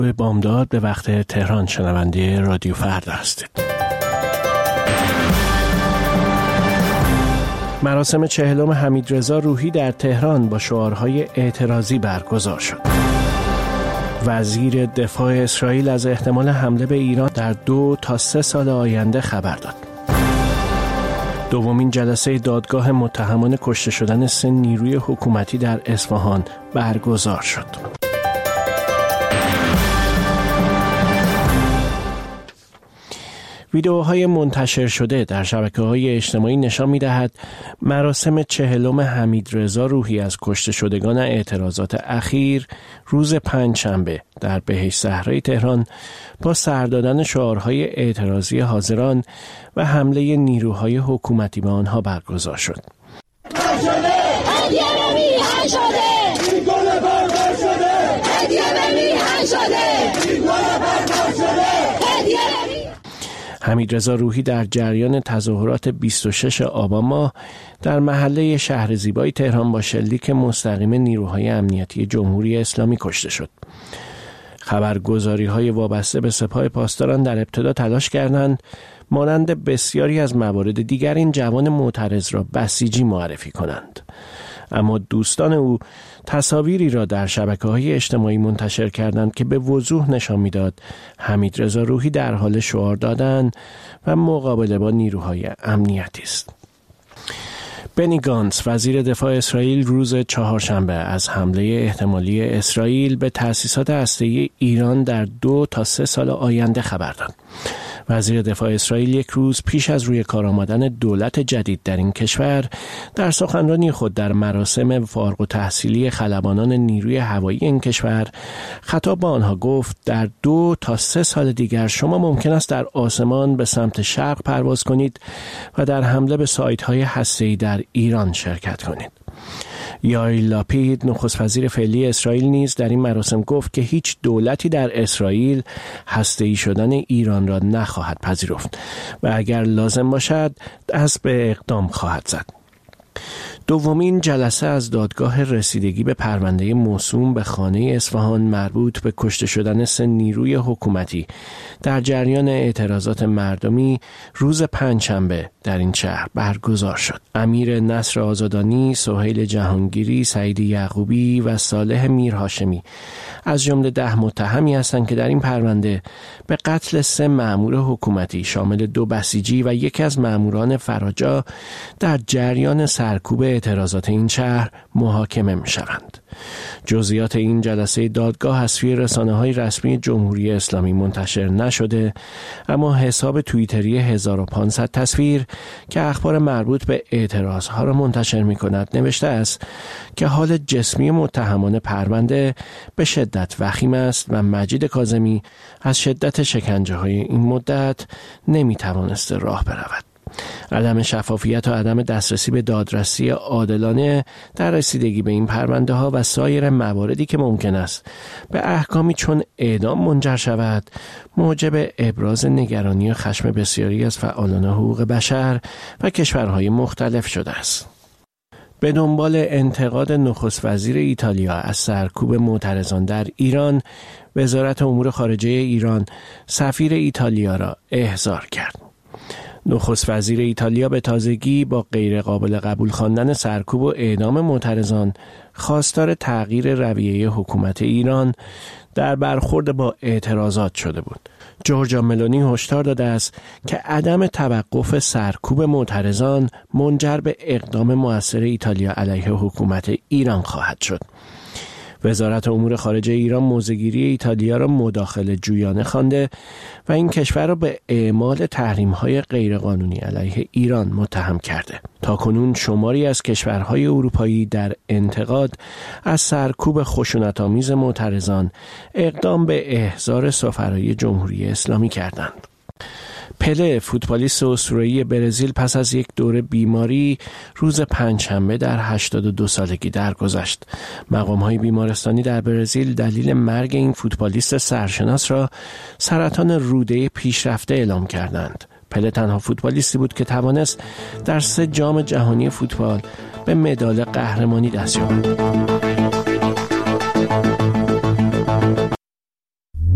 به بامداد به وقت تهران شنونده رادیو فردا هستید. مراسم 40 حمیدرضا روحی در تهران با شعارهای اعتراضی برگزار شد. وزیر دفاع اسرائیل از احتمال حمله به ایران در 2 تا 3 سال آینده خبر داد. دومین جلسه دادگاه متهمان کشته شدن 3 نیروی حکومتی در اصفهان برگزار شد. ویدئوهای منتشر شده در شبکه‌های اجتماعی نشان می‌دهد مراسم 40 حمیدرضا روحی از کشته شدگان اعتراضات اخیر روز پنجشنبه در بهشت صحرای تهران با سر دادن شعارهای اعتراضی حاضران و حمله نیروهای حکومتی به آنها برگزار شد. حمیدرضا روحی در جریان تظاهرات 26 آبان ماه در محله شهر زیبای تهران با شلیک مستقیم نیروهای امنیتی جمهوری اسلامی کشته شد. خبرگزاری‌های وابسته به سپاه پاسداران در ابتدا تلاش کردند مانند بسیاری از موارد دیگر این جوان معترض را بسیجی معرفی کنند. اما دوستان او تصاویری را در شبکه‌های اجتماعی منتشر کردند که به وضوح نشان می‌داد حمیدرضا روحی در حال شعار دادن و مقابله با نیروهای امنیتی است. بنی گانتز وزیر دفاع اسرائیل روز چهارشنبه از حمله احتمالی اسرائیل به تأسیسات هسته‌ای ایران در 2 تا 3 سال آینده خبر داد. وزیر دفاع اسرائیل یک روز پیش از روی کار آمدن دولت جدید در این کشور در سخنرانی خود در مراسم فارغ التحصیلی خلبانان نیروی هوایی این کشور خطاب به آنها گفت در 2 تا 3 سال دیگر شما ممکن است در آسمان به سمت شرق پرواز کنید و در حمله به سایت‌های هسته‌ای در ایران شرکت کنید. یائیر لاپید نخست وزیر فعلی اسرائیل نیز در این مراسم گفت که هیچ دولتی در اسرائیل هسته‌ای شدن ایران را نخواهد پذیرفت و اگر لازم باشد دست به اقدام خواهد زد. دومین جلسه از دادگاه رسیدگی به پرونده موسوم به خانه اصفهان مربوط به کشته شدن 3 نیروی حکومتی در جریان اعتراضات مردمی روز پنجشنبه در این شهر برگزار شد. امیر نصر آزادانی، سهیل جهانگیری، سعید یعقوبی و صالح میرهاشمی از جمله 10 متهمی هستند که در این پرونده به قتل 3 مأمور حکومتی شامل 2 بسیجی و یکی از مأموران فراجا در جریان سرکوب اعتراضات این شهر محاکمه می‌شوند. جزئیات این جلسه دادگاه از سوی رسانه‌های رسمی جمهوری اسلامی منتشر نشده، اما حساب توییتری 1500 تصویر که اخبار مربوط به اعتراضها را منتشر می‌کند نوشته است که حال جسمی متهمان پرونده به شدت وخیم است و مجید کاظمی از شدت شکنجه‌های این مدت نمی‌توانسته راه برود. عدم شفافیت و عدم دسترسی به دادرسی عادلانه در رسیدگی به این پرونده ها و سایر مواردی که ممکن است به احکامی چون اعدام منجر شود موجب ابراز نگرانی و خشم بسیاری از فعالان حقوق بشر و کشورهای مختلف شده است. به دنبال انتقاد نخست وزیر ایتالیا از سرکوب معترضان در ایران، وزارت امور خارجه ایران سفیر ایتالیا را احضار کرد. نخست وزیر ایتالیا به تازگی با غیر قابل قبول خواندن سرکوب و اعدام معترضان خواستار تغییر رویه حکومت ایران در برخورد با اعتراضات شده بود. جورجیا ملونی هشدار داده است که عدم توقف سرکوب معترضان منجر به اقدام مؤثر ایتالیا علیه حکومت ایران خواهد شد. وزارت امور خارجه ایران موضع‌گیری ایتالیا را مداخله جویانه خوانده و این کشور را به اعمال تحریم‌های غیرقانونی علیه ایران متهم کرده. تاکنون شماری از کشورهای اروپایی در انتقاد از سرکوب خشونت‌آمیز معترضان اقدام به احضار سفرای جمهوری اسلامی کردند. پله فوتبالیست اسطوره‌ای برزیل پس از یک دوره بیماری روز پنجشنبه در 82 سالگی درگذشت. مقام‌های بیمارستانی در برزیل دلیل مرگ این فوتبالیست سرشناس را سرطان روده پیشرفته اعلام کردند. پله تنها فوتبالیستی بود که توانست در 3 جام جهانی فوتبال به مدال قهرمانی دست یابد.